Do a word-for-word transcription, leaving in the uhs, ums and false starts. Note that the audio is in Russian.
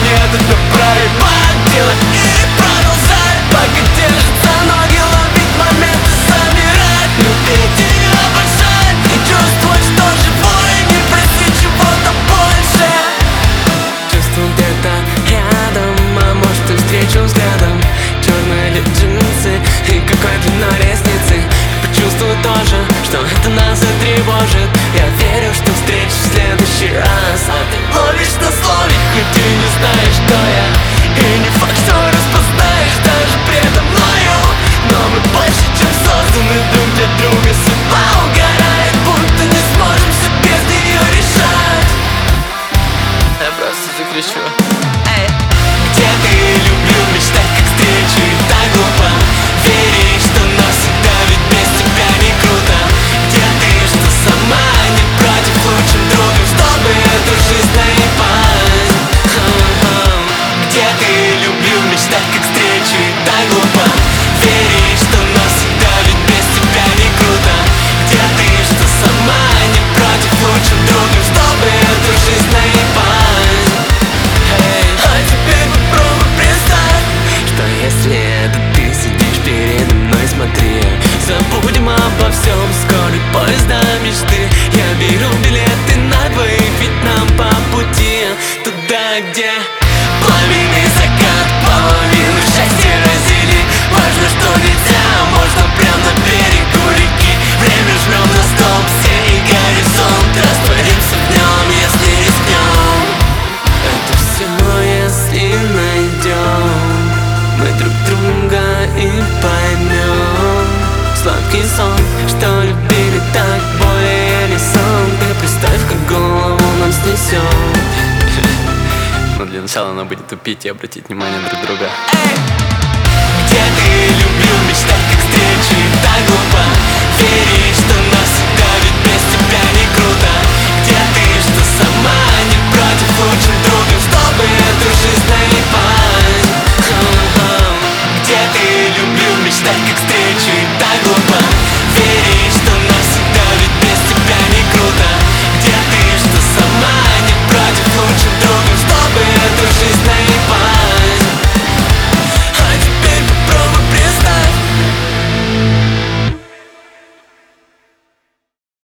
нет, это проебать делать и продолжать, пока держатся ноги, ловить моменты, замирать, любить и обожать, и чувствовать, что живой, не просить чего-то больше. Чувствую где-то рядом, а может и встречу взглядом черные ли джинсы и какой длиной ресницы. Почувствую тоже, что это нас затревожит. Я верю, что встречу в следующий раз, а ты ловишь на слове, хоть и не знаешь, кто я. И не факт, что распознаешь даже предо мною, но мы больше, чем созданы друг для друга. Судьба угорает, будто не сможем все без нее решать. Я просто закричу: эй! Где ты? Люблю мечтать, как встречу, и так глупо верить, что навсегда, ведь без тебя не круто. Где ты? Что сама не против лучшим другом, чтобы эту жизнь наебать. Где ты? Люблю мечтать, как встречу, и так глупо верить, что навсегда, ведь без тебя не круто. Где ты? Что сама не против лучшим другом, чтобы эту жизнь наебать. А теперь попробуй представь, что если это ты сидишь передо мной, смотри. Забудем обо всем, скоро поезда мечты. Я беру билеты на двоих, ведь нам по пути туда, где пламенный закат, половину счастья разили. Важно, что нельзя, можно прям на берегу реки. Время жмем на стоп, все и горизонт, растворимся в нем, если рискнем. Это все, если найдем мы друг друга и поймем. Сладкий сон, что любили так, более не сон. Ты представь, как голову нам снесет. Но для начала надо будет тупить и обратить внимание друг друга. Эй!